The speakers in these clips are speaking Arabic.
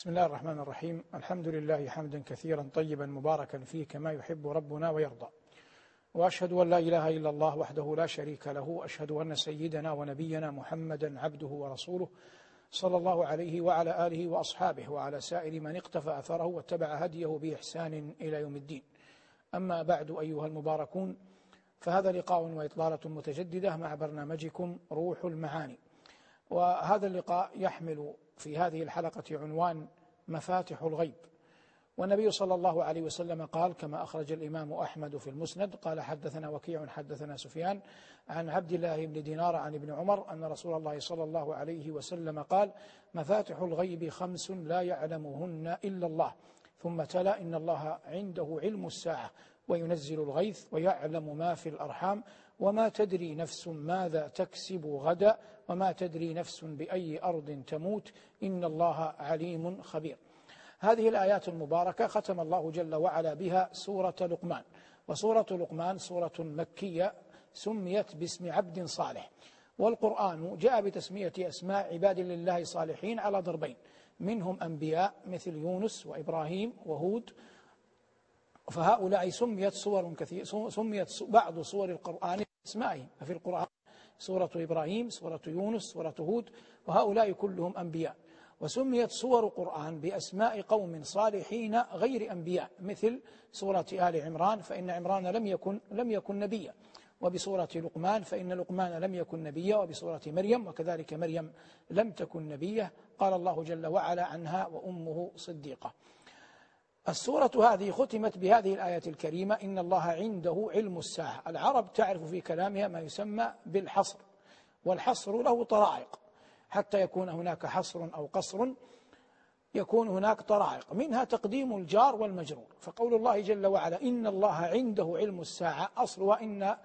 بسم الله الرحمن الرحيم. الحمد لله حمدا كثيرا طيبا مباركا فيه كما يحب ربنا ويرضى، وأشهد أن لا إله إلا الله وحده لا شريك له، وأشهد أن سيدنا ونبينا محمدا عبده ورسوله صلى الله عليه وعلى آله وأصحابه وعلى سائر من اقتفى أثره واتبع هديه بإحسان إلى يوم الدين. أما بعد أيها المباركون، فهذا لقاء وإطلالة متجددة مع برنامجكم روح المعاني، وهذا اللقاء يحمل في هذه الحلقة عنوان مفاتح الغيب. والنبي صلى الله عليه وسلم قال كما أخرج الإمام أحمد في المسند قال: حدثنا وكيع حدثنا سفيان عن عبد الله بن دينار عن ابن عمر أن رسول الله صلى الله عليه وسلم قال: مفاتح الغيب 5 لا يعلمهن إلا الله. ثم تلا: إن الله عنده علم الساعة وينزل الغيث ويعلم ما في الأرحام وما تدري نفس ماذا تكسب غدا وما تدري نفس بأي أرض تموت إن الله عليم خبير. هذه الآيات المباركة ختم الله جل وعلا بها سورة لقمان، وسورة لقمان سورة مكية سميت باسم عبد صالح، والقرآن جاء بتسمية أسماء عباد لله صالحين على ضربين: منهم أنبياء مثل يونس وإبراهيم وهود، فهؤلاء سميت بعض سور القرآن بأسمائهم، ففي القرآن سورة إبراهيم، سورة يونس، سورة هود، وهؤلاء كلهم أنبياء. وسميت سور القرآن بأسماء قوم صالحين غير أنبياء، مثل سورة آل عمران فإن عمران لم يكن نبيا، وبسورة لقمان فإن لقمان لم يكن نبيا، وبسورة مريم وكذلك مريم لم تكن نبية، قال الله جل وعلا عنها: وأمه صديقة. السورة هذه ختمت بهذه الآية الكريمة: إن الله عنده علم الساعة. العرب تعرف في كلامها ما يسمى بالحصر، والحصر له طرائق، حتى يكون هناك حصر أو قصر يكون هناك طرائق، منها تقديم الجار والمجرور. فقول الله جل وعلا: إن الله عنده علم الساعة، أصلها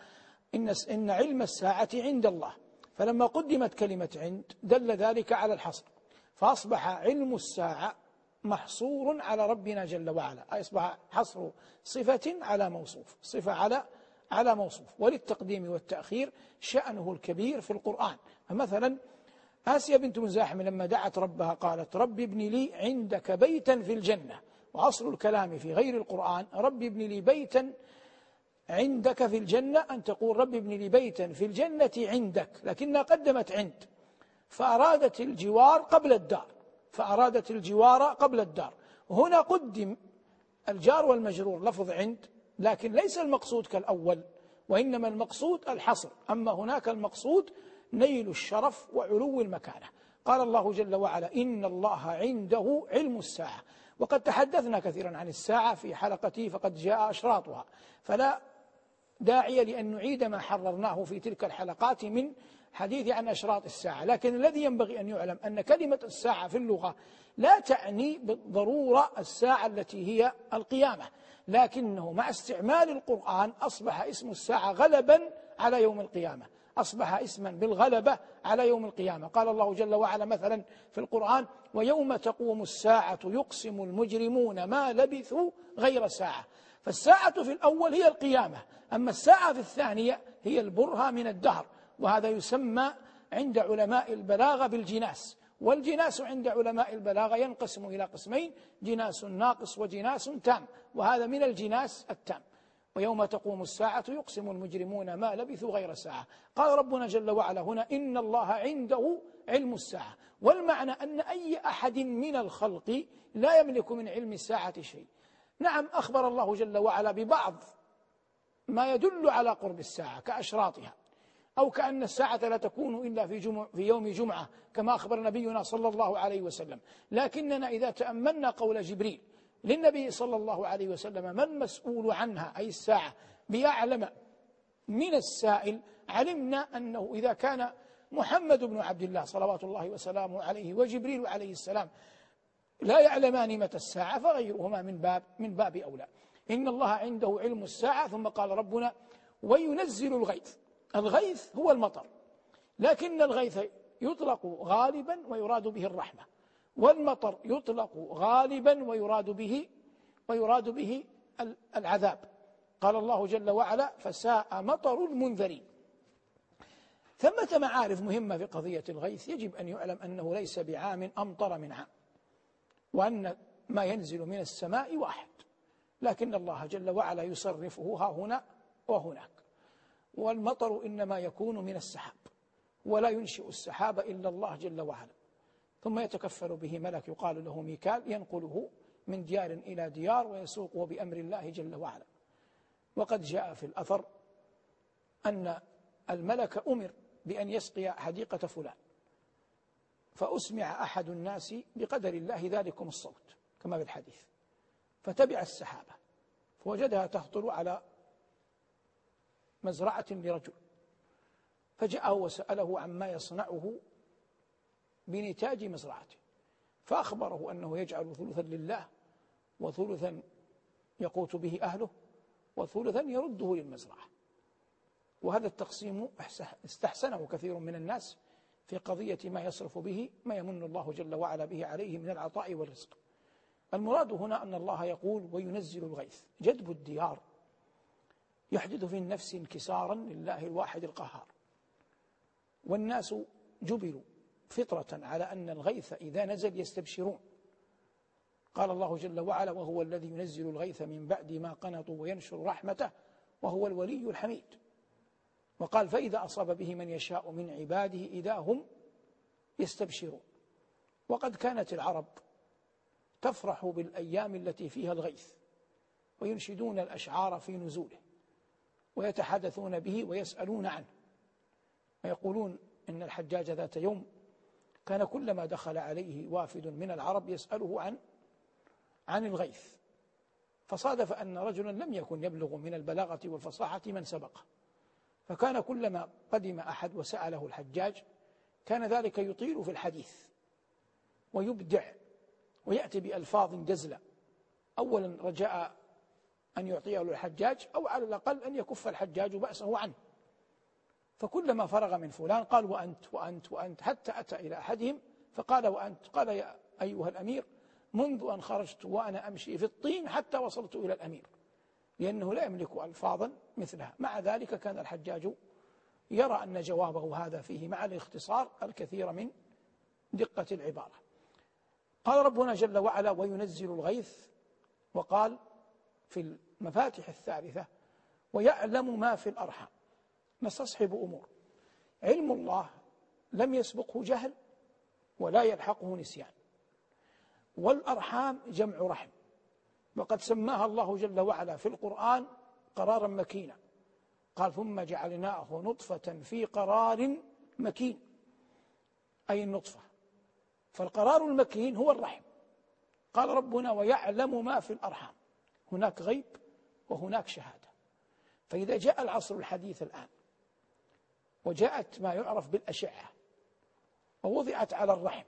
إن علم الساعة عند الله، فلما قدمت كلمة عند دل ذلك على الحصر، فأصبح علم الساعة محصور على ربنا جل وعلا، أصبح حصر صفة على موصوف، صفة على موصوف. وللتقديم والتأخير شأنه الكبير في القرآن. فمثلا آسيا بنت مزاحم لما دعت ربها قالت: رب ابن لي عندك بيتا في الجنة. وأصل الكلام في غير القرآن: رب ابن لي بيتا عندك في الجنة، أن تقول رب ابن لي بيتا في الجنة عندك، لكنها قدمت عند، فأرادت الجوار قبل الدار. هنا قدم الجار والمجرور لفظ عند، لكن ليس المقصود كالأول، وإنما المقصود الحصر، أما هناك المقصود نيل الشرف وعلو المكانة. قال الله جل وعلا: إن الله عنده علم الساعة. وقد تحدثنا كثيرا عن الساعة في حلقتي فقد جاء أشراطها، فلا داعي لأن نعيد ما حررناه في تلك الحلقات من حديث عن أشراط الساعة. لكن الذي ينبغي أن يعلم أن كلمة الساعة في اللغة لا تعني بالضرورة الساعة التي هي القيامة، لكنه مع استعمال القرآن أصبح اسم الساعة غلبا على يوم القيامة، أصبح اسما بالغلبة على يوم القيامة. قال الله جل وعلا مثلا في القرآن: ويوم تقوم الساعة يقسم المجرمون ما لبثوا غير ساعة. فالساعة في الأول هي القيامة، أما الساعة في الثانية هي البرهة من الدهر، وهذا يسمى عند علماء البلاغة بالجناس. والجناس عند علماء البلاغة ينقسم إلى قسمين: جناس ناقص وجناس تام، وهذا من الجناس التام. ويوم تقوم الساعة يقسم المجرمون ما لبثوا غير ساعة. قال ربنا جل وعلا هنا: إن الله عنده علم الساعة. والمعنى أن أي أحد من الخلق لا يملك من علم الساعة شيء. نعم، أخبر الله جل وعلا ببعض ما يدل على قرب الساعة كأشراطها، أو كأن الساعة لا تكون إلا في يوم جمعة كما أخبر نبينا صلى الله عليه وسلم. لكننا إذا تأملنا قول جبريل للنبي صلى الله عليه وسلم: ما المسؤول عنها أي الساعة بأعلم من السائل، علمنا أنه إذا كان محمد بن عبد الله صلوات الله وسلامه عليه وجبريل عليه السلام لا يعلمان متى الساعة، فغيرهما من باب أولى. إن الله عنده علم الساعة. ثم قال ربنا: وينزل الغيث. الغيث هو المطر، لكن الغيث يطلق غالبا ويراد به الرحمة، والمطر يطلق غالبا ويراد به العذاب. قال الله جل وعلا: فساء مطر المنذرين. ثمة معارف مهمة في قضية الغيث. يجب أن يعلم أنه ليس بعام أمطر من عام، وأن ما ينزل من السماء واحد، لكن الله جل وعلا يصرفه ها هنا وهناك. والمطر إنما يكون من السحاب، ولا ينشئ السحاب إلا الله جل وعلا، ثم يتكفل به ملك يقال له ميكال ينقله من ديار إلى ديار ويسوقه بأمر الله جل وعلا. وقد جاء في الأثر أن الملك أمر بأن يسقي حديقة فلان، فأسمع أحد الناس بقدر الله ذلكم الصوت كما في الحديث، فتبع السحابة فوجدها تهطل على مزرعة لرجل، فجاءه وسأله عما يصنعه بنتاج مزرعته، فأخبره أنه يجعل ثلثا لله وثلثا يقوت به أهله وثلثا يرده للمزرعة. وهذا التقسيم استحسنه كثير من الناس في قضية ما يصرف به ما يمن الله جل وعلا به عليه من العطاء والرزق. المراد هنا أن الله يقول وينزل الغيث، جدب الديار يحدث في النفس انكسارا لله الواحد القهار، والناس جبلوا فطرة على أن الغيث إذا نزل يستبشرون. قال الله جل وعلا وهو الذي ينزل الغيث من بعد ما قنطوا وينشر رحمته وهو الولي الحميد. وقال فإذا أصاب به من يشاء من عباده إذا هم يستبشرون. وقد كانت العرب تفرح بالأيام التي فيها الغيث، وينشدون الأشعار في نزوله ويتحدثون به ويسألون عنه، ويقولون إن الحجاج ذات يوم كان كلما دخل عليه وافد من العرب يسأله عن الغيث، فصادف أن رجلا لم يكن يبلغ من البلاغة والفصاحة من سبقه، فكان كلما قدم أحد وسأله الحجاج كان ذلك يطيل في الحديث ويبدع ويأتي بألفاظ جزلة، أولا رجاء أن يعطيه الحجاج أو على الأقل أن يكف الحجاج بأسه عنه. فكلما فرغ من فلان قال وأنت وأنت وأنت، حتى أتى إلى أحدهم فقال وأنت، قال يا أيها الأمير منذ أن خرجت وأنا أمشي في الطين حتى وصلت إلى الأمير، لأنه لا يملك ألفاظا مثلها. مع ذلك كان الحجاج يرى أن جوابه هذا فيه مع الاختصار الكثير من دقة العبارة. قال ربنا جل وعلا وينزل الغيث، وقال في المفاتح الثالثة ويعلم ما في الأرحام، نستصحب أمور. علم الله لم يسبقه جهل ولا يلحقه نسيان، والأرحام جمع رحم، وقد سماها الله جل وعلا في القرآن قرارا مكينا، قال ثم جعلناه نطفة في قرار مكين، أي النطفة، فالقرار المكين هو الرحم. قال ربنا ويعلم ما في الأرحام، هناك غيب وهناك شهادة. فإذا جاء العصر الحديث الآن وجاءت ما يعرف بالأشعة ووضعت على الرحم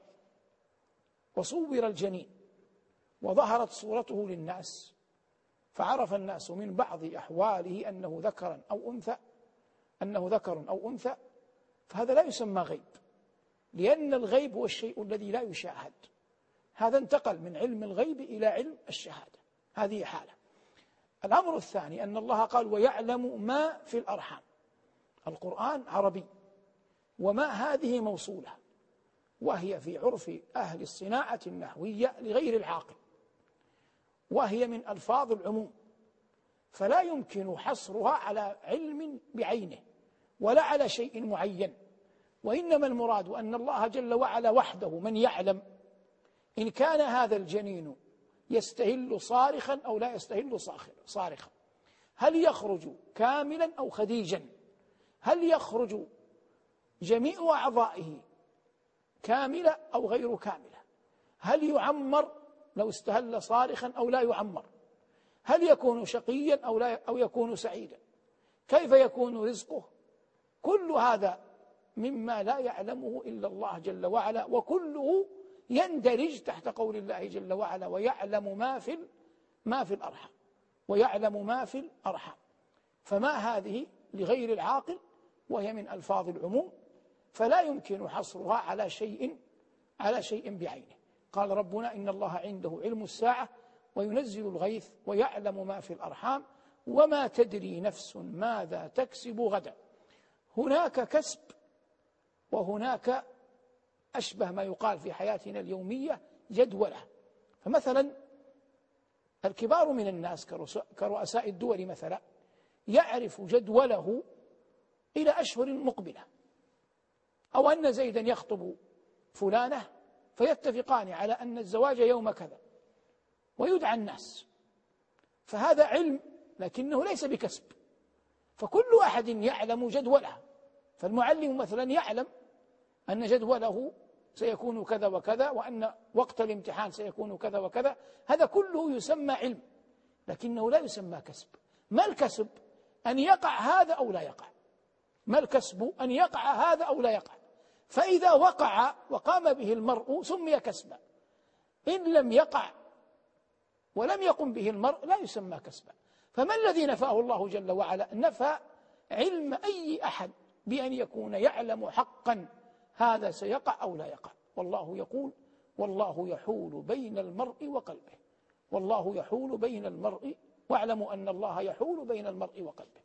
وصور الجنين وظهرت صورته للناس، فعرف الناس من بعض أحواله أنه ذكر أو أنثى، فهذا لا يسمى غيب، لأن الغيب هو الشيء الذي لا يشاهد. هذا انتقل من علم الغيب إلى علم الشهادة، هذه حالة. الأمر الثاني أن الله قال ويعلم ما في الأرحام. القرآن عربي، وما هذه موصولة، وهي في عرف أهل الصناعة النحوية لغير العاقل، وهي من ألفاظ العموم، فلا يمكن حصرها على علم بعينه ولا على شيء معين، وإنما المراد أن الله جل وعلا وحده من يعلم إن كان هذا الجنين يستهل صارخا أو لا يستهل صارخا، هل يخرج كاملا أو خديجا، هل يخرج جميع أعضائه كاملة أو غير كاملة، هل يعمر لو استهل صارخا أو لا يعمر، هل يكون شقيا أو يكون سعيدا، كيف يكون رزقه. كل هذا مما لا يعلمه إلا الله جل وعلا، وكله يندرج تحت قول الله جل وعلا ويعلم ما في الأرحام، ويعلم ما في الأرحام. فما هذه لغير العاقل، وهي من ألفاظ العموم، فلا يمكن حصرها على شيء بعينه. قال ربنا إن الله عنده علم الساعة وينزل الغيث ويعلم ما في الأرحام وما تدري نفس ماذا تكسب غدا. هناك كسب وهناك أشبه ما يقال في حياتنا اليومية جدولة، فمثلا الكبار من الناس كرؤساء الدول مثلا يعرف جدوله إلى أشهر مقبلة، أو أن زيدا يخطب فلانة فيتفقان على أن الزواج يوم كذا ويدعى الناس، فهذا علم لكنه ليس بكسب، فكل أحد يعلم جدوله. فالمعلم مثلا يعلم أن جدوله سيكون كذا وكذا، وأن وقت الامتحان سيكون كذا وكذا، هذا كله يسمى علم لكنه لا يسمى كسب. ما الكسب؟ أن يقع هذا أو لا يقع. ما الكسب؟ أن يقع هذا أو لا يقع. فإذا وقع وقام به المرء سمي كسبا، إن لم يقع ولم يقم به المرء لا يسمى كسبا. فما الذي نفاه الله جل وعلا؟ نفى علم أي أحد بأن يكون يعلم حقا هذا سيقع أو لا يقع. والله يقول: والله يحول بين المرء وقلبه. والله يحول بين المرء، واعلموا أن الله يحول بين المرء وقلبه.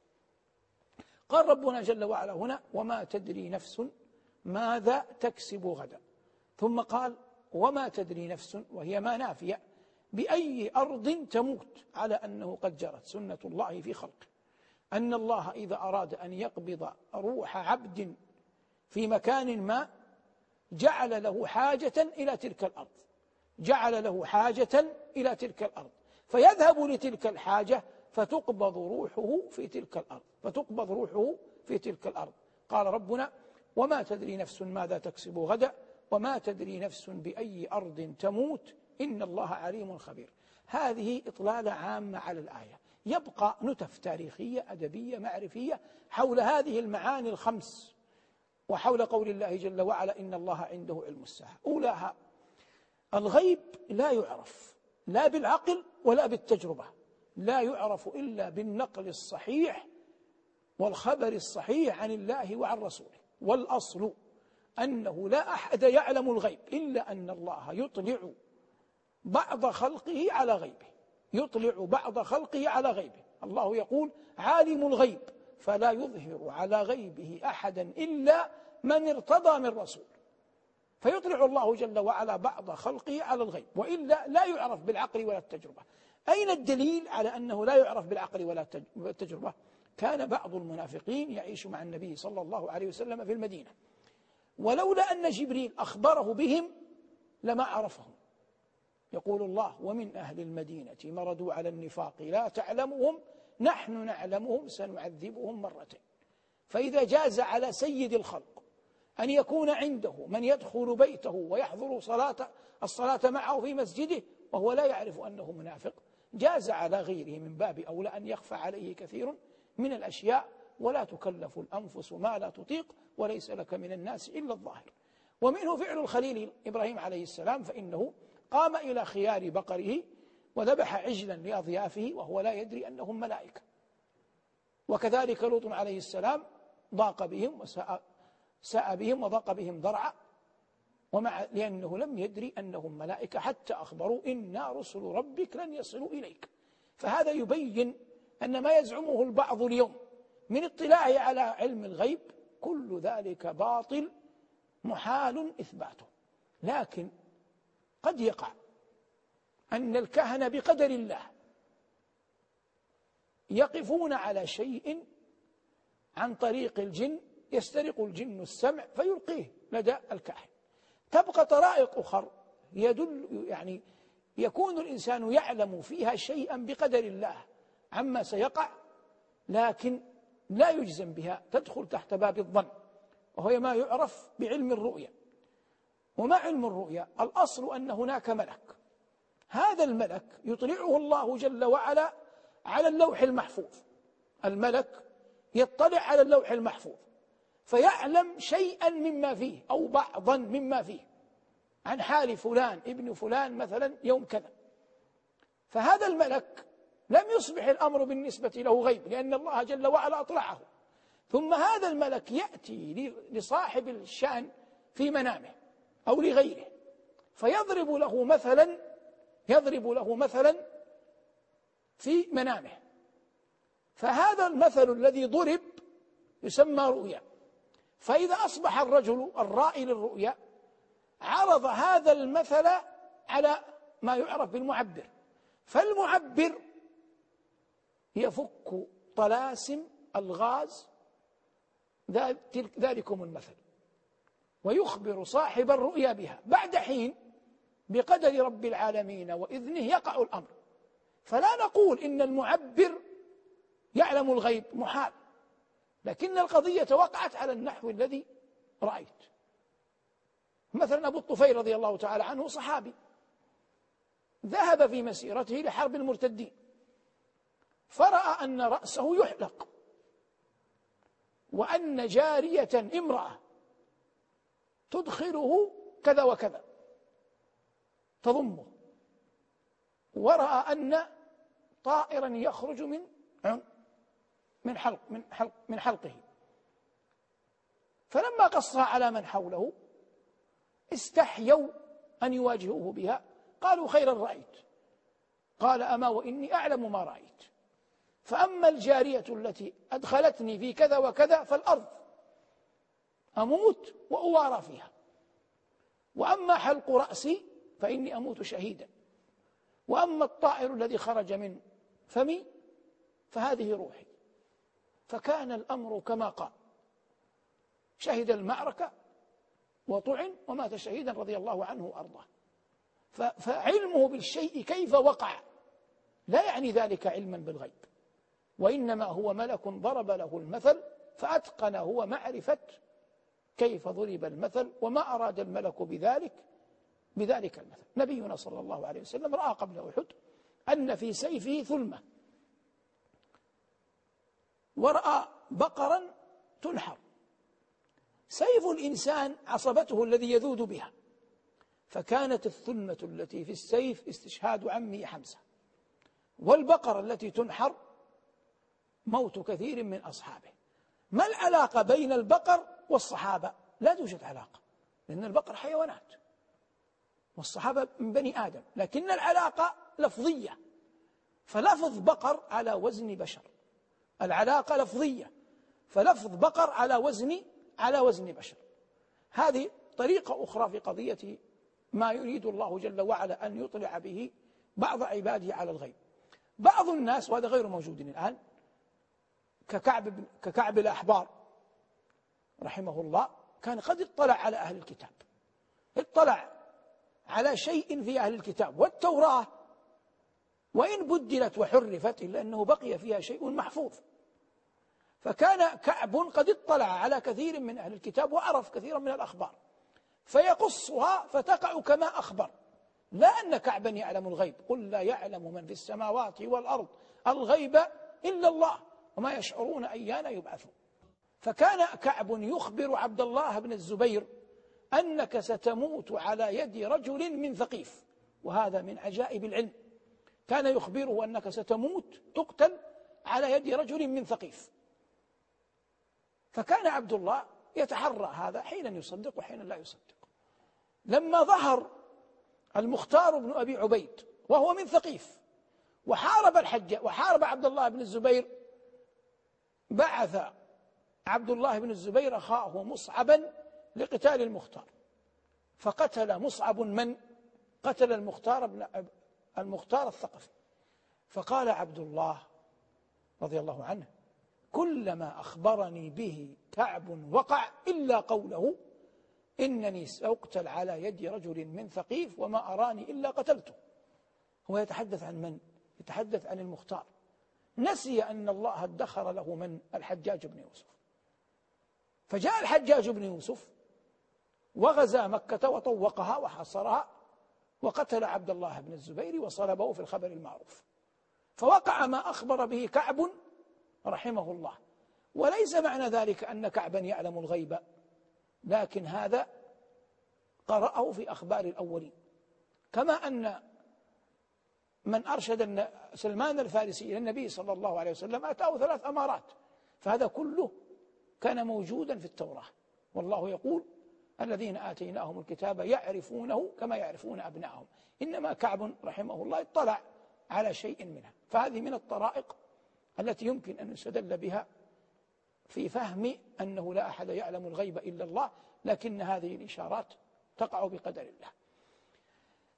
قال ربنا جل وعلا هنا: وما تدري نفس ماذا تكسب غدا. ثم قال: وما تدري نفس، وهي ما نافية، بأي أرض تموت، على أنه قد جرت سنة الله في خلقه، أن الله إذا أراد أن يقبض روح عبد في مكان ما جعل له حاجة إلى تلك الأرض، جعل له حاجة إلى تلك الأرض، فيذهب لتلك الحاجة فتقبض روحه في تلك الأرض، فتقبض روحه في تلك الأرض. قال ربنا: وما تدري نفس ماذا تكسب غدا وما تدري نفس بأي أرض تموت إن الله عليم خبير. هذه إطلالة عامة على الآية، يبقى نتف تاريخية أدبية معرفية حول هذه المعاني الخمس، وحول قول الله جل وعلا: إن الله عنده علم الساعة. أولاها: الغيب لا يعرف لا بالعقل ولا بالتجربة، لا يعرف إلا بالنقل الصحيح والخبر الصحيح عن الله وعن رسوله. والأصل أنه لا أحد يعلم الغيب إلا أن الله يطلع بعض خلقه على غيبه، يطلع بعض خلقه على غيبه. الله يقول: عالم الغيب فلا يظهر على غيبه أحدا إلا من ارتضى من رسول. فيطلع الله جل وعلا بعض خلقه على الغيب، وإلا لا يعرف بالعقل ولا التجربة. أين الدليل على أنه لا يعرف بالعقل ولا التجربة؟ كان بعض المنافقين يعيش مع النبي صلى الله عليه وسلم في المدينة، ولولا أن جبريل أخبره بهم لما عرفهم. يقول الله: ومن أهل المدينة مردوا على النفاق لا تعلمهم نحن نعلمهم سنعذبهم مرتين. فإذا جاز على سيد الخلق أن يكون عنده من يدخل بيته ويحضر الصلاة معه في مسجده وهو لا يعرف أنه منافق، جاز على غيره من باب أولى أن يخفى عليه كثير من الأشياء، ولا تكلف الأنفس ما لا تطيق وليس لك من الناس إلا الظاهر. ومنه فعل الخليل إبراهيم عليه السلام، فإنه قام إلى خيار بقره وذبح عجلا لأضيافه وهو لا يدري أنهم ملائكة. وكذلك لوط عليه السلام ضاق بهم وساء بهم وضاق بهم ذرعا، لأنه لم يدري أنهم ملائكة حتى أخبروا: إنا رسل ربك لن يصلوا إليك. فهذا يبين أن ما يزعمه البعض اليوم من اطلاعه على علم الغيب كل ذلك باطل محال إثباته. لكن قد يقع أن الكهنة بقدر الله يقفون على شيء عن طريق الجن، يسترق الجن السمع فيلقيه لدى الكاهن. تبقى طرائق أخرى يعني يكون الإنسان يعلم فيها شيئا بقدر الله عما سيقع، لكن لا يجزم بها، تدخل تحت باب الظن، وهو ما يعرف بعلم الرؤيا. وما علم الرؤيا؟ الأصل أن هناك ملك، هذا الملك يطلعه الله جل وعلا على اللوح المحفوظ. الملك يطلع على اللوح المحفوظ فيعلم شيئا مما فيه أو بعضا مما فيه عن حال فلان ابن فلان مثلا يوم كذا. فهذا الملك لم يصبح الأمر بالنسبة له غيب، لأن الله جل وعلا أطلعه. ثم هذا الملك يأتي لصاحب الشأن في منامه أو لغيره فيضرب له مثلا في منامه، فهذا المثل الذي ضرب يسمى رؤيا. فإذا أصبح الرجل الرائي للرؤيا عرض هذا المثل على ما يعرف بالمعبر. فالمعبر يفك طلاسم الغاز ذلكم المثل، ويخبر صاحب الرؤيا بها بعد حين بقدر رب العالمين وإذنه يقع الأمر. فلا نقول إن المعبر يعلم الغيب، محال، لكن القضية وقعت على النحو الذي رأيت. مثلا أبو الطفيل رضي الله تعالى عنه صحابي، ذهب في مسيرته لحرب المرتدين، فرأى أن رأسه يحلق، وأن جارية امرأة تدخله كذا وكذا تضمه، ورأى أن طائرا يخرج من حلقه، فلما قصها على من حوله استحيوا أن يواجهوه بها، قالوا خيرا رأيت، قال أما وإني أعلم ما رأيت، فأما الجارية التي أدخلتني في كذا وكذا فالأرض أموت وأوارى فيها، وأما حلق رأسي فإني أموت شهيدا، وأما الطائر الذي خرج من فمي فهذه روحي. فكان الأمر كما قال، شهد المعركة وطعن ومات شهيدا رضي الله عنه وأرضاه. فعلمه بالشيء كيف وقع لا يعني ذلك علما بالغيب، وإنما هو ملك ضرب له المثل فأتقن هو معرفة كيف ضرب المثل وما أراد الملك بذلك المثل. نبينا صلى الله عليه وسلم رأى قبل أحد أن في سيفه ثلمة، ورأى بقرا تنحر، سيف الإنسان عصبته الذي يذود بها، فكانت الثلمة التي في السيف استشهاد عمه حمزة، والبقرة التي تنحر موت كثير من أصحابه. ما العلاقة بين البقر والصحابة؟ لا توجد علاقة، لأن البقر حيوانات والصحابة من بني آدم، لكن العلاقة لفظية، فلفظ بقر على وزن بشر، العلاقة لفظية، فلفظ بقر على وزن بشر. هذه طريقة أخرى في قضية ما يريد الله جل وعلا أن يطلع به بعض عباده على الغيب. بعض الناس، وهذا غير موجود الآن، ككعب الأحبار رحمه الله، كان قد اطلع على أهل الكتاب، اطلع على شيء في أهل الكتاب، والتوراة وإن بدلت وحرفت إلا أنه بقي فيها شيء محفوظ. فكان كعب قد اطلع على كثير من أهل الكتاب وعرف كثيرا من الأخبار، فيقصها فتقع كما أخبر، لا أن كعبا يعلم الغيب، قل لا يعلم من في السماوات والأرض الغيب إلا الله وما يشعرون أيان يبعثون. فكان كعب يخبر عبد الله بن الزبير أنك ستموت على يد رجل من ثقيف، وهذا من عجائب العلم، كان يخبره أنك ستموت تقتل على يد رجل من ثقيف. فكان عبد الله يتحرى هذا، حينا يصدق وحينا لا يصدق. لما ظهر المختار بن أبي عبيد وهو من ثقيف وحارب عبد الله بن الزبير، بعث عبد الله بن الزبير أخاه مصعبا لقتال المختار، فقتل مصعب من قتل المختار الثقفي. فقال عبد الله رضي الله عنه: كلما أخبرني به كعب وقع إلا قوله إنني سأقتل على يد رجل من ثقيف وما أراني إلا قتلته. هو يتحدث عن من؟ يتحدث عن المختار، نسي أن الله ادخر له من الحجاج بن يوسف. فجاء الحجاج بن يوسف وغزا مكة وطوقها وحاصرها وقتل عبد الله بن الزبير وصلبه في الخبر المعروف، فوقع ما أخبر به كعب رحمه الله. وليس معنى ذلك أن كعبا يعلم الغيب، لكن هذا قرأه في أخبار الأولين، كما أن من أرشد سلمان الفارسي إلى النبي صلى الله عليه وسلم أتاه 3 أمارات، فهذا كله كان موجودا في التوراة. والله يقول: الذين آتيناهم الكتاب يعرفونه كما يعرفون أبناءهم. إنما كعب رحمه الله اطلع على شيء منها. فهذه من الطرائق التي يمكن أن يستدل بها في فهم أنه لا أحد يعلم الغيب إلا الله، لكن هذه الإشارات تقع بقدر الله.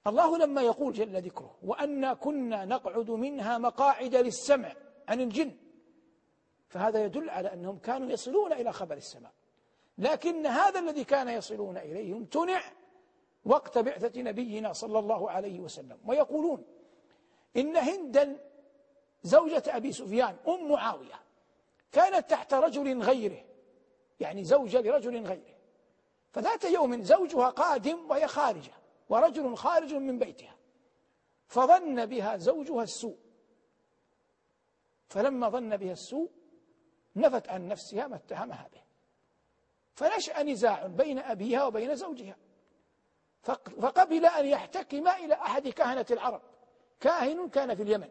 الله لما يقول جل ذكره وأنا كنا نقعد منها مقاعد للسمع عن الجن، فهذا يدل على أنهم كانوا يصلون إلى خبر السماء، لكن هذا الذي كان يصلون إليه امتنع وقت بعثة نبينا صلى الله عليه وسلم. ويقولون إن هندا زوجة أبي سفيان أم معاوية كانت تحت رجل غيره، يعني زوجة لرجل غيره، فذات يوم زوجها قادم وهي خارجة ورجل خارج من بيتها، فظن بها زوجها السوء، فلما ظن بها السوء نفت عن نفسها ما اتهمها به، فنشأ نزاع بين أبيها وبين زوجها، فقبل أن يحتكم إلى أحد كهنة العرب، كاهن كان في اليمن،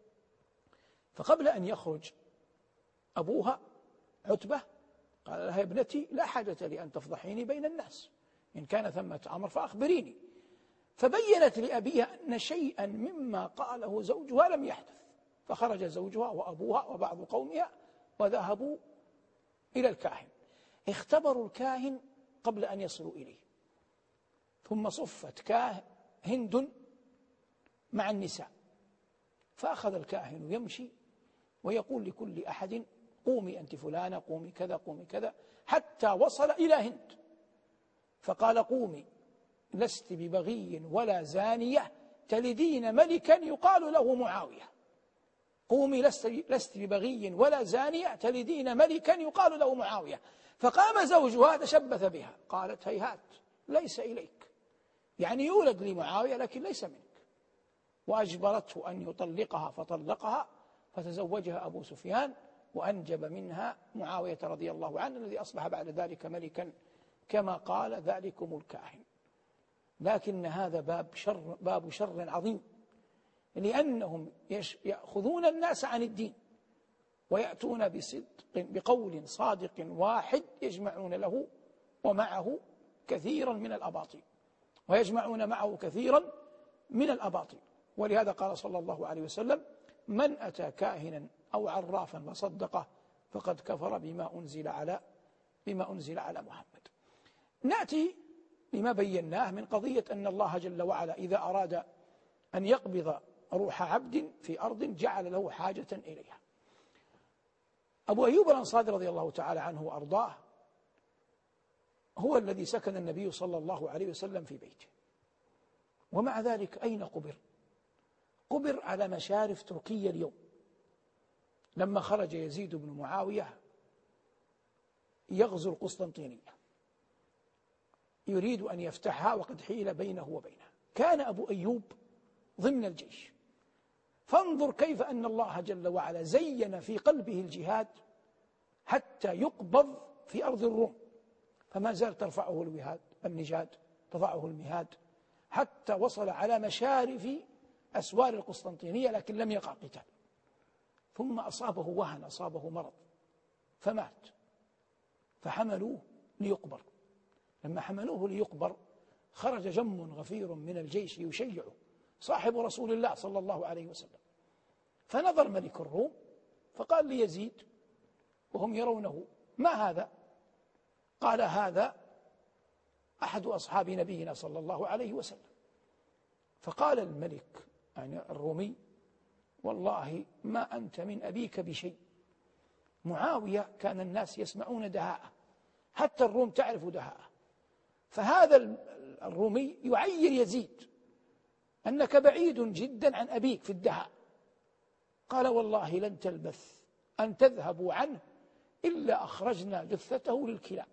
فقبل أن يخرج أبوها عتبة قال لها يا ابنتي لا حاجة لي أن تفضحيني بين الناس، إن كان ثمة أمر فأخبريني. فبينت لأبيها أن شيئا مما قاله زوجها لم يحدث، فخرج زوجها وأبوها وبعض قومها وذهبوا إلى الكاهن، اختبروا الكاهن قبل أن يصلوا إليه، ثم صفت هند مع النساء، فأخذ الكاهن يمشي ويقول لكل أحد قومي أنت فلانة، قومي كذا، قومي كذا، حتى وصل إلى هند فقال قومي لست ببغي ولا زانية تلدين ملكا يقال له معاوية، قومي لست ببغي ولا زانية تلدين ملكا يقال له معاوية. فقام زوجها تشبث بها، قالت هيهات ليس إليك، يعني يولد لمعاوية لكن ليس منك، وأجبرته أن يطلقها فطلقها، فتزوجها أبو سفيان وأنجب منها معاوية رضي الله عنه الذي أصبح بعد ذلك ملكا كما قال ذلكم الكاهن. لكن هذا باب شر عظيم، لأنهم يأخذون الناس عن الدين ويأتون بقول صادق واحد يجمعون له ومعه كثيرا من الأباطيل، ويجمعون معه كثيرا من الأباطيل. ولهذا قال صلى الله عليه وسلم من أتى كاهنا أو عرافا فصدقه فقد كفر بما أنزل على محمد. نأتي لما بيناه من قضية أن الله جل وعلا إذا أراد أن يقبض روح عبد في أرض جعل له حاجة إليها. أبو أيوب الأنصاري رضي الله تعالى عنه وأرضاه هو الذي سكن النبي صلى الله عليه وسلم في بيته، ومع ذلك أين قبر؟ قبر على مشارف تركيا اليوم، لما خرج يزيد بن معاوية يغزو القسطنطينية يريد أن يفتحها وقد حيل بينه وبينها، كان أبو أيوب ضمن الجيش. فانظر كيف أن الله جل وعلا زين في قلبه الجهاد حتى يقبض في أرض الروم، فما زال ترفعه النجاد تضعه المهاد حتى وصل على مشارف أسوار القسطنطينية، لكن لم يقع قتال. ثم أصابه وهن، أصابه مرض فمات، فحملوه ليقبر. لما حملوه ليقبر خرج جم غفير من الجيش يشيعه صاحب رسول الله صلى الله عليه وسلم، فنظر ملك الروم فقال ليزيد وهم يرونه ما هذا؟ قال هذا أحد أصحاب نبينا صلى الله عليه وسلم. فقال الملك يعني الرومي والله ما أنت من أبيك بشيء، معاوية كان الناس يسمعون دهاءه، حتى الروم تعرف دهاءه، فهذا الرومي يعير يزيد أنك بعيد جدا عن أبيك في الدهاء. قال والله لن تلبث أن تذهبوا عنه إلا أخرجنا جثته للكلاب.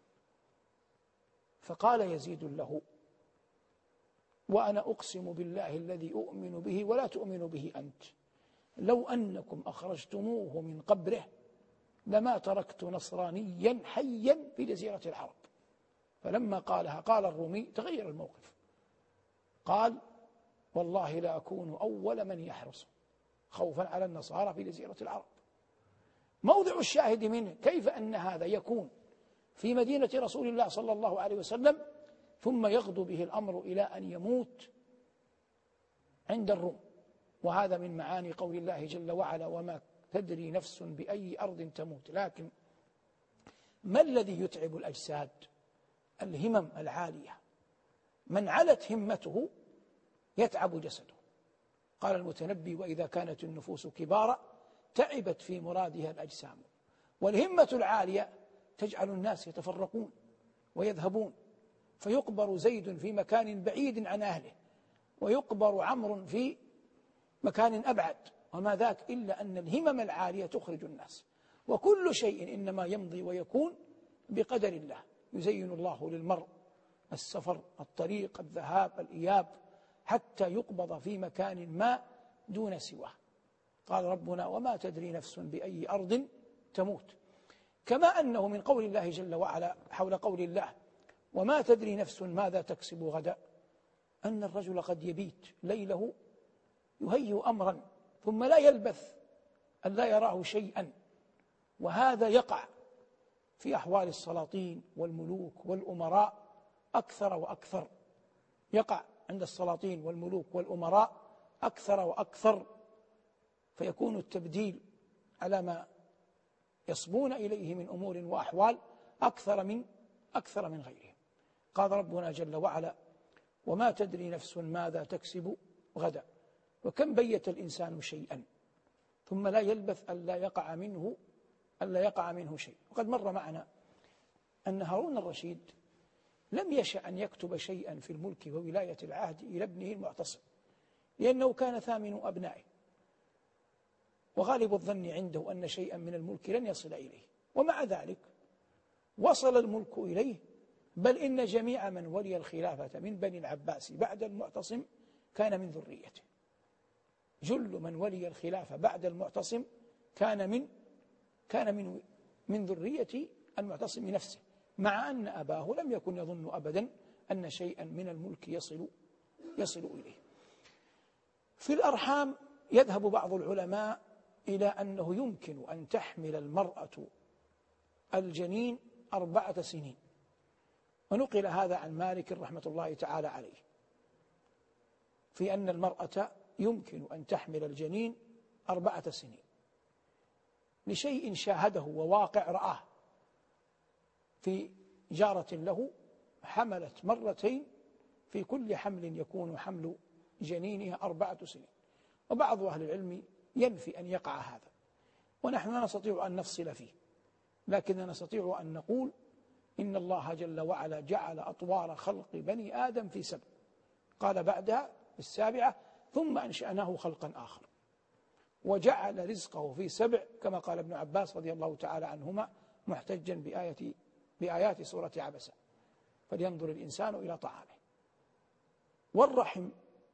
فقال يزيد له وأنا أقسم بالله الذي أؤمن به ولا تؤمن به أنت، لو أنكم أخرجتموه من قبره لما تركت نصرانيا حيا في جزيرة العرب. فلما قالها قال الرومي تغير الموقف، قال والله لا أكون أول من يحرص خوفا على النصارى في جزيرة العرب. موضع الشاهد منه كيف أن هذا يكون في مدينة رسول الله صلى الله عليه وسلم ثم يغدو به الأمر إلى أن يموت عند الروم. وهذا من معاني قول الله جل وعلا وما تدري نفس بأي أرض تموت. لكن ما الذي يتعب الأجساد؟ الهمم العالية. من علت همته يتعب جسده. قال المتنبي: وإذا كانت النفوس كبارا تعبت في مرادها الأجسام. والهمة العالية تجعل الناس يتفرقون ويذهبون، فيقبر زيد في مكان بعيد عن أهله، ويقبر عمرو في مكان أبعد، وما ذاك إلا أن الهمم العالية تخرج الناس. وكل شيء إنما يمضي ويكون بقدر الله. يزين الله للمرء السفر، الطريق، الذهاب، الإياب، حتى يقبض في مكان ما دون سواه. قال ربنا: وما تدري نفس بأي أرض تموت. كما أنه من قول الله جل وعلا حول قول الله: وما تدري نفس ماذا تكسب غدا، أن الرجل قد يبيت ليله يهيئ أمرا ثم لا يلبث أن لا يراه شيئا. وهذا يقع في أحوال السلاطين والملوك والأمراء أكثر وأكثر، يقع عند السلاطين والملوك والأمراء أكثر وأكثر، فيكون التبديل على ما يصبون إليه من أمور وأحوال أكثر من غيرهم. قال ربنا جل وعلا: وما تدري نفس ماذا تكسب غدا. وكم بيت الإنسان شيئا ثم لا يلبث ألا يقع منه شيء. وقد مر معنا أن هارون الرشيد لم يشأ أن يكتب شيئا في الملك وولاية العهد إلى ابنه المعتصم، لأنه كان ثامن أبنائه، وغالب الظن عنده أن شيئا من الملك لن يصل إليه. ومع ذلك وصل الملك إليه، بل إن جميع من ولي الخلافة من بني العباس بعد المعتصم كان من ذريته. جل من ولي الخلافة بعد المعتصم كان من ذرية المعتصم نفسه، مع أن أباه لم يكن يظن أبدا أن شيئا من الملك يصل إليه. في الأرحام يذهب بعض العلماء إلى أنه يمكن أن تحمل المرأة الجنين 4 سنين، ونقل هذا عن مالك رحمة الله تعالى عليه، في أن المرأة يمكن أن تحمل الجنين 4 سنين، لشيء شاهده وواقع رآه. في جارة له حملت مرتين، في كل حمل يكون حمل جنينها 4 سنين. وبعض أهل العلم ينفي أن يقع هذا، ونحن لا نستطيع أن نفصل فيه، لكننا نستطيع أن نقول إن الله جل وعلا جعل أطوار خلق بني آدم في 7، قال بعدها في 7: ثم أنشأناه خلقا آخر، وجعل رزقه في 7 كما قال ابن عباس رضي الله تعالى عنهما محتجا بآيات سورة عبسة: فلينظر الإنسان إلى طعامه. والرحم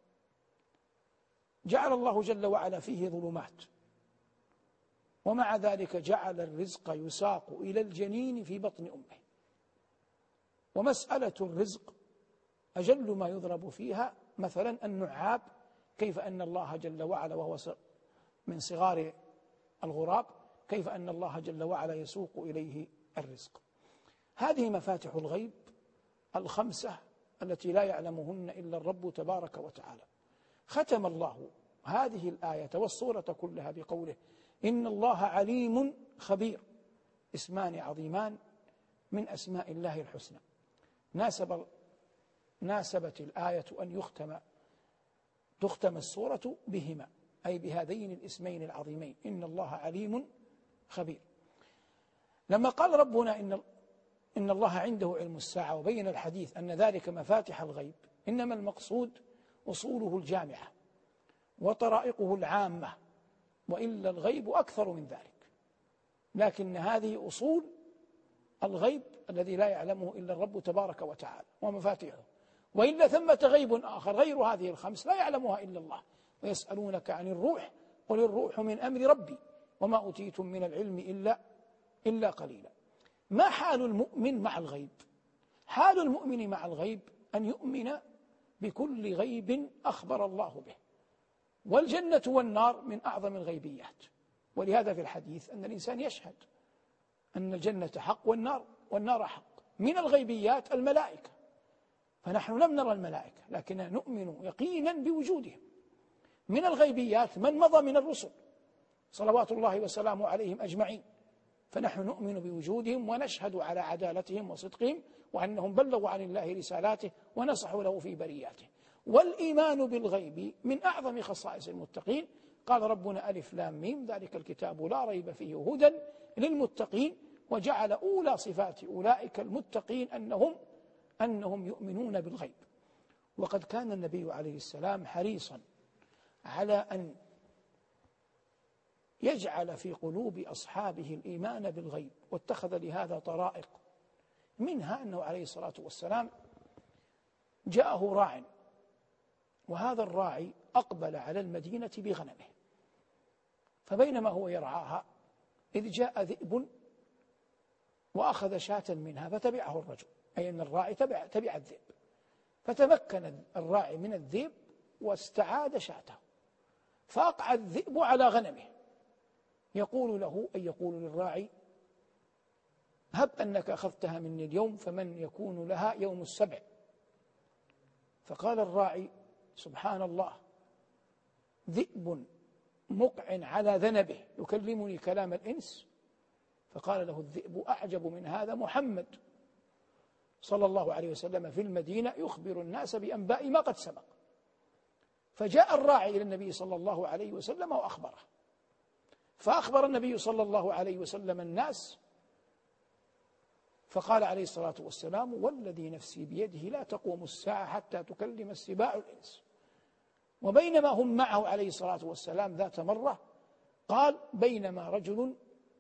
جعل الله جل وعلا فيه ظلمات، ومع ذلك جعل الرزق يساق إلى الجنين في بطن أمه. ومسألة الرزق أجل ما يضرب فيها مثلا النعاب، كيف أن الله جل وعلا وهو من صغار الغراب، كيف أن الله جل وعلا يسوق إليه الرزق. هذه مفاتح الغيب 5 التي لا يعلمهن إلا الرب تبارك وتعالى. ختم الله هذه الآية والسورة كلها بقوله: إن الله عليم خبير. اسمان عظيمان من أسماء الله الحسنى، ناسبت الآية أن تختم السورة بهما، أي بهذين الاسمين العظيمين: إن الله عليم خبير. لما قال ربنا إن الله عنده علم الساعة وبين الحديث أن ذلك مفاتح الغيب، إنما المقصود أصوله الجامعة وطرائقه العامة، وإلا الغيب أكثر من ذلك. لكن هذه أصول الغيب الذي لا يعلمه إلا الرب تبارك وتعالى ومفاتيحه، وإلا ثمة غيب آخر غير هذه ال5 لا يعلمها إلا الله. ويسألونك عن الروح قل الروح من أمر ربي وما أوتيتم من العلم إلا قليلا. ما حال المؤمن مع الغيب؟ حال المؤمن مع الغيب أن يؤمن بكل غيب أخبر الله به، والجنة والنار من أعظم الغيبيات. ولهذا في الحديث أن الإنسان يشهد أن الجنة حق والنار حق. من الغيبيات الملائكة، فنحن لم نرى الملائكة لكننا نؤمن يقينا بوجودهم. من الغيبيات من مضى من الرسل صلوات الله وسلامه عليهم أجمعين، فنحن نؤمن بوجودهم ونشهد على عدالتهم وصدقهم، وأنهم بلغوا عن الله رسالاته ونصحوا له في برياته. والإيمان بالغيب من أعظم خصائص المتقين. قال ربنا ألف لام ميم ذلك الكتاب لا ريب فيه هدى للمتقين، وجعل أولى صفات أولئك المتقين أنهم يؤمنون بالغيب. وقد كان النبي عليه السلام حريصا على أن يجعل في قلوب أصحابه الإيمان بالغيب، واتخذ لهذا طرائق، منها أنه عليه الصلاة والسلام جاءه راع، وهذا الراعي أقبل على المدينة بغنمه، فبينما هو يرعاها إذ جاء ذئب وأخذ شاة منها فتبعه الرجل، أي أن الراعي تبع الذئب، فتمكن الراعي من الذئب واستعاد شاته، فأقع الذئب على غنمه، يقول له أي يقول للراعي هب أنك أخذتها مني اليوم فمن يكون لها يوم السبع. فقال الراعي سبحان الله، ذئب مقع على ذنبه يكلمني كلام الإنس. فقال له الذئب أعجب من هذا محمد صلى الله عليه وسلم في المدينة يخبر الناس بأنباء ما قد سبق. فجاء الراعي إلى النبي صلى الله عليه وسلم وأخبره، فأخبر النبي صلى الله عليه وسلم الناس، فقال عليه الصلاة والسلام والذي نفسي بيده لا تقوم الساعة حتى تكلم السباع الإنس. وبينما هم معه عليه الصلاة والسلام ذات مرة قال بينما رجل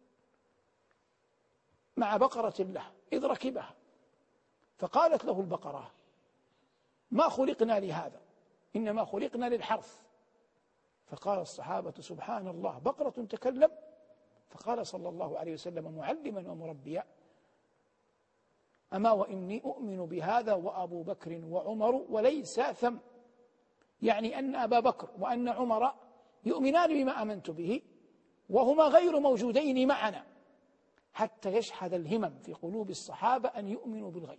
مع بقرة له إذ ركبها، فقالت له البقرة ما خلقنا لهذا إنما خلقنا للحرث. فقال الصحابة سبحان الله بقرة تكلم؟ فقال صلى الله عليه وسلم معلما ومربيا أما وإني أؤمن بهذا وأبو بكر وعمر وليس ثم، يعني أن أبا بكر وأن عمر يؤمنان بما آمنت به وهما غير موجودين معنا، حتى يشحذ الهمم في قلوب الصحابة أن يؤمنوا بالغيب.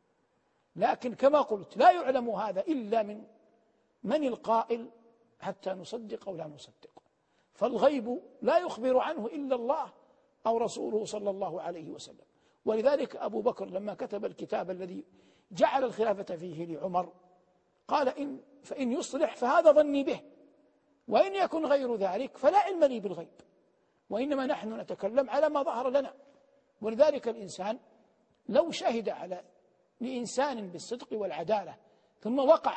لكن كما قلت لا يعلم هذا إلا من القائل حتى نصدق أو لا نصدق، فالغيب لا يخبر عنه إلا الله أو رسوله صلى الله عليه وسلم. ولذلك أبو بكر لما كتب الكتاب الذي جعل الخلافة فيه لعمر قال فإن يصلح فهذا ظني به، وإن يكن غير ذلك فلا علم لي بالغيب، وإنما نحن نتكلم على ما ظهر لنا. ولذلك الإنسان لو شهد لإنسان بالصدق والعدالة ثم وقع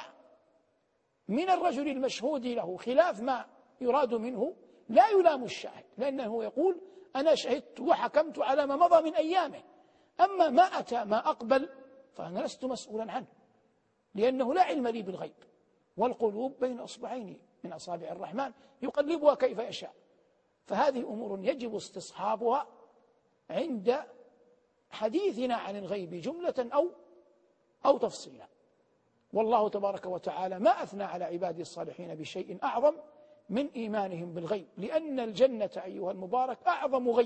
من الرجل المشهود له خلاف ما يراد منه لا يلام الشاهد، لأنه يقول أنا شهدت وحكمت على ما مضى من أيامه، أما ما أتى ما أقبل فأنا لست مسؤولا عنه، لأنه لا علم لي بالغيب. والقلوب بين أصبعين من أصابع الرحمن يقلبها كيف يشاء. فهذه أمور يجب استصحابها عند حديثنا عن الغيب جملة أو تفصيلا. والله تبارك وتعالى ما أثنى على عباده الصالحين بشيء أعظم من إيمانهم بالغيب، لأن الجنة أيها المبارك أعظم غيب،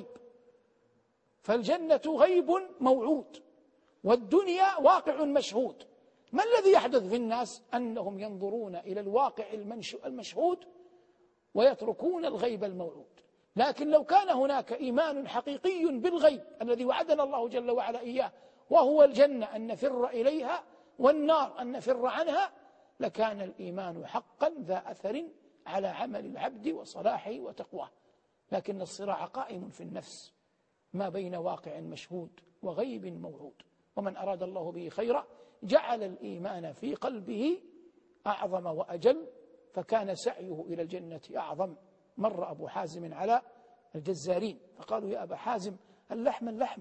فالجنة غيب موعود والدنيا واقع مشهود. ما الذي يحدث في الناس؟ أنهم ينظرون إلى الواقع المشهود ويتركون الغيب الموعود. لكن لو كان هناك إيمان حقيقي بالغيب الذي وعدنا الله جل وعلا إياه، وهو الجنة أن نفر إليها والنار أن نفر عنها، لكان الإيمان حقا ذا أثر على عمل العبد وصلاحه وتقواه. لكن الصراع قائم في النفس ما بين واقع مشهود وغيب موعود. ومن أراد الله به خيرا جعل الإيمان في قلبه أعظم وأجل، فكان سعيه إلى الجنة أعظم. مر أبو حازم على الجزارين فقالوا يا أبا حازم اللحم،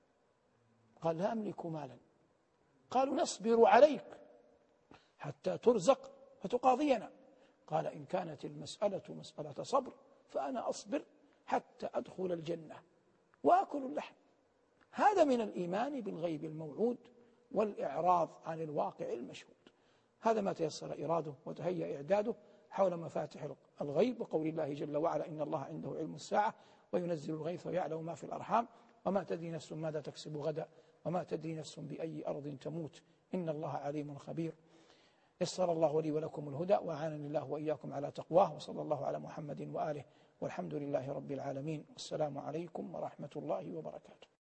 قال لا أملك مالا. قالوا نصبر عليك حتى ترزق فتقاضينا. قال إن كانت المسألة مسألة صبر فأنا أصبر حتى أدخل الجنة وأكل اللحم. هذا من الإيمان بالغيب الموعود والإعراض عن الواقع المشهود. هذا ما تيسر إراده وتهيأ إعداده حول مفاتح الغيب، وقول الله جل وعلا إن الله عنده علم الساعة وينزل الغيث ويعلم ما في الأرحام وما تدري نفس ماذا تكسب غدا وما تدري نفس بأي أرض تموت إن الله عليم خبير. يسر الله لي ولكم الهدى وأعانني الله وإياكم على تقواه، وصلى الله على محمد وآله، والحمد لله رب العالمين. والسلام عليكم ورحمة الله وبركاته.